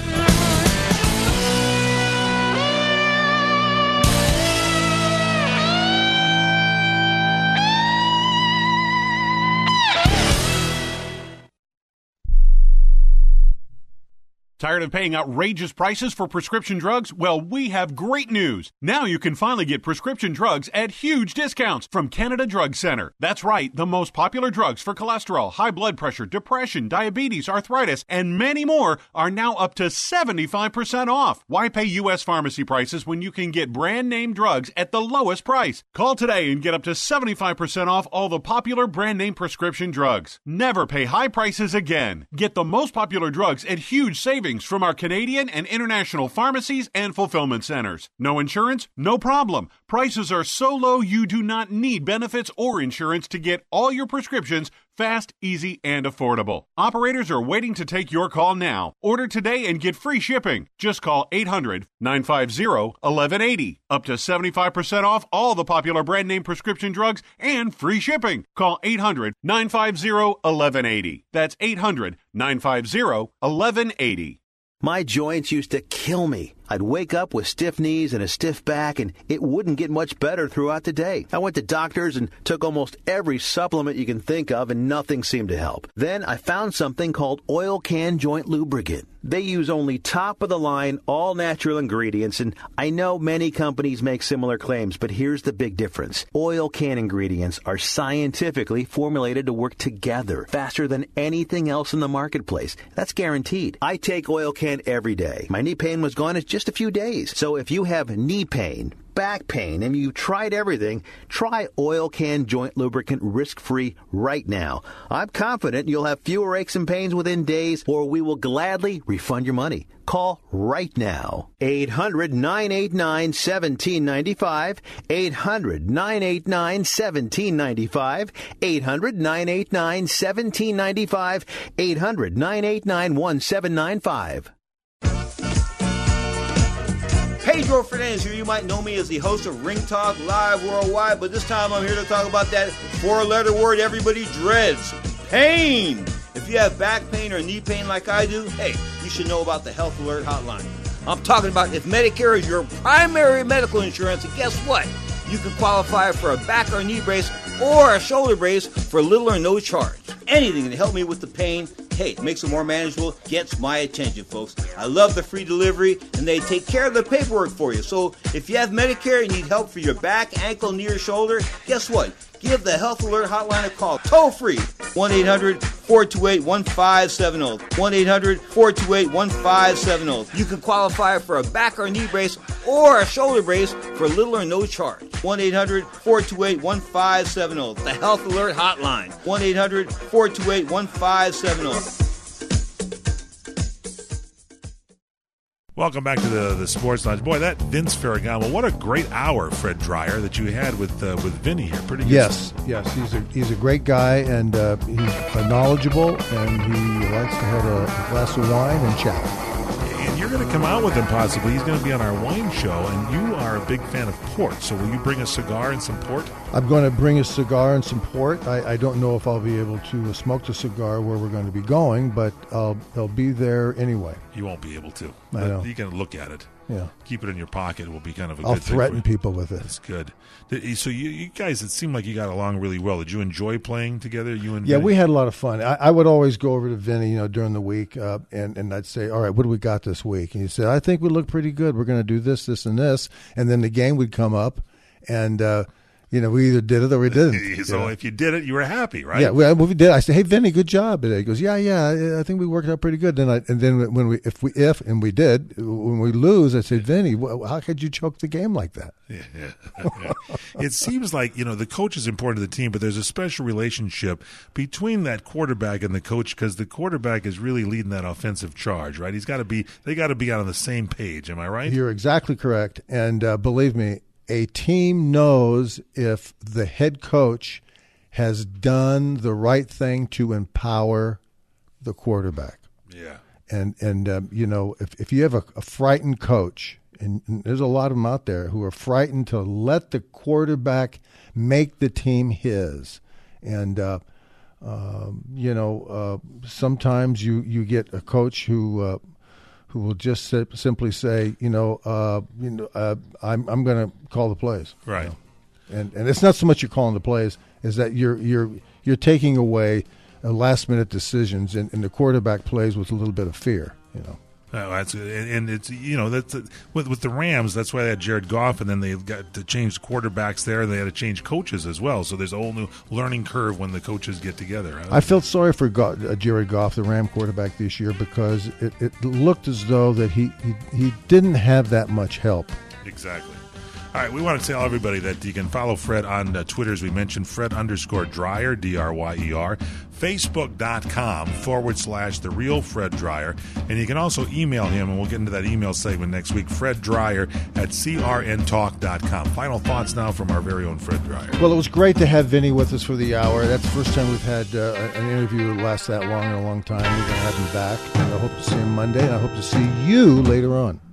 Tired of paying outrageous prices for prescription drugs? Well, we have great news. Now you can finally get prescription drugs at huge discounts from Canada Drug Center. That's right, the most popular drugs for cholesterol, high blood pressure, depression, diabetes, arthritis, and many more are now up to seventy-five percent off. Why pay U S pharmacy prices when you can get brand name drugs at the lowest price? Call today and get up to seventy-five percent off all the popular brand name prescription drugs. Never pay high prices again. Get the most popular drugs at huge savings from our Canadian and international pharmacies and fulfillment centers. No insurance? No problem. Prices are so low you do not need benefits or insurance to get all your prescriptions Fast, easy, and affordable. Operators are waiting to take your call now. Order today and get free shipping. Just call eight hundred, nine five zero, one one eight zero. Up to seventy-five percent off all the popular brand name prescription drugs and free shipping. Call eight hundred, nine five zero, one one eight zero. That's eight hundred, nine five zero, one one eight zero. My joints used to kill me. I'd wake up with stiff knees and a stiff back, and it wouldn't get much better throughout the day. I went to doctors and took almost every supplement you can think of, and nothing seemed to help. Then I found something called Oil Can Joint Lubricant. They use only top-of-the-line, all-natural ingredients, and I know many companies make similar claims, but here's the big difference. Oil Can ingredients are scientifically formulated to work together faster than anything else in the marketplace. That's guaranteed. I take Oil Can every day. My knee pain was gone in just a few days. So if you have knee pain, back pain, and you've tried everything, try Oil Can Joint Lubricant risk-free right now. I'm confident you'll have fewer aches and pains within days, or we will gladly refund your money. Call right now. eight hundred, nine eight nine, one seven nine five. eight hundred, nine eight nine, one seven nine five. eight hundred, nine eight nine, one seven nine five. eight hundred, nine eight nine, one seven nine five. Pedro Fernandez here. You might know me as the host of Ring Talk Live Worldwide, but this time I'm here to talk about that four-letter word everybody dreads, pain. If you have back pain or knee pain like I do, hey, you should know about the Health Alert Hotline. I'm talking about if Medicare is your primary medical insurance, and guess what? You can qualify for a back or knee brace or a shoulder brace for little or no charge. Anything to help me with the pain, hey, it makes it more manageable, gets my attention, folks. I love the free delivery, and they take care of the paperwork for you. So if you have Medicare and need help for your back, ankle, knee, or shoulder, guess what? Give the Health Alert Hotline a call, toll free, one eight hundred, four two eight, one five seven zero, one eight hundred, four two eight, one five seven zero. You can qualify for a back or knee brace or a shoulder brace for little or no charge. one eight hundred, four two eight, one five seven zero. The Health Alert Hotline, one eight hundred, four two eight, one five seven zero. Welcome back to the the Sports Lounge. Boy, that Vince Ferragamo, what a great hour, Fred Dreyer, that you had with uh, with Vinny here. Pretty good. Yes, yes, he's a he's a great guy, and uh, he's uh, knowledgeable, and he likes to have a, a glass of wine and chat. And you're going to come out with him possibly. He's going to be on our wine show, and you are a big fan of port. So will you bring a cigar and some port? I'm going to bring a cigar and some port. I, I don't know if I'll be able to smoke the cigar where we're going to be going, but I'll, I'll be there anyway. You won't be able to. I know. You can look at it. Yeah. Keep it in your pocket. It will be kind of a I'll good threaten thing for you. people with it. That's good. So you, you guys, it seemed like you got along really well. Did you enjoy playing together, you and Yeah, Vinny? we had a lot of fun. I, I would always go over to Vinny, you know, during the week, uh, and, and I'd say, all right, what do we got this week? And he said, I think we look pretty good. We're going to do this, this, and this. And then the game would come up, and, uh, you know, we either did it or we didn't. So you know? if you did it, you were happy, right? Yeah, we, we did. I said, "Hey, Vinny, good job today." He goes, "Yeah, yeah, I think we worked out pretty good." Then I, and then when we, if we, if and we did, when we lose, I said, "Vinny, how could you choke the game like that?" Yeah, yeah. It seems like, you know, the coach is important to the team, but there's a special relationship between that quarterback and the coach, because the quarterback is really leading that offensive charge, right? He's got to be. They got to be on the same page. Am I right? You're exactly correct, and uh, believe me, a team knows if the head coach has done the right thing to empower the quarterback. Yeah. And, and um, you know, if, if you have a, a frightened coach, and, and there's a lot of them out there who are frightened to let the quarterback make the team his. And, uh, uh, you know, uh, sometimes you, you get a coach who uh, – who will just si- simply say, you know, uh, you know, uh, I'm I'm going to call the plays, right? You know? And and it's not so much you're calling the plays, is that you're you're you're taking away uh, last minute decisions, and, and the quarterback plays with a little bit of fear, you know. Oh, that's and it's you know that's with with the Rams. That's why they had Jared Goff, and then they got to change quarterbacks there. And they had to change coaches as well. So there's a whole new learning curve when the coaches get together. I felt sorry for Go- uh, Jared Goff, the Ram quarterback this year, because it, it looked as though that he, he he didn't have that much help. Exactly. All right, we want to tell everybody that you can follow Fred on uh, Twitter, as we mentioned, Fred underscore Dryer, D R Y E R, Facebook.com forward slash The Real Fred Dryer. And you can also email him, and we'll get into that email segment next week, Fred Dryer at C R N talk dot com. Final thoughts now from our very own Fred Dryer. Well, it was great to have Vinny with us for the hour. That's the first time we've had uh, an interview that lasts that long in a long time. We're going to have him back, and I hope to see him Monday, and I hope to see you later on.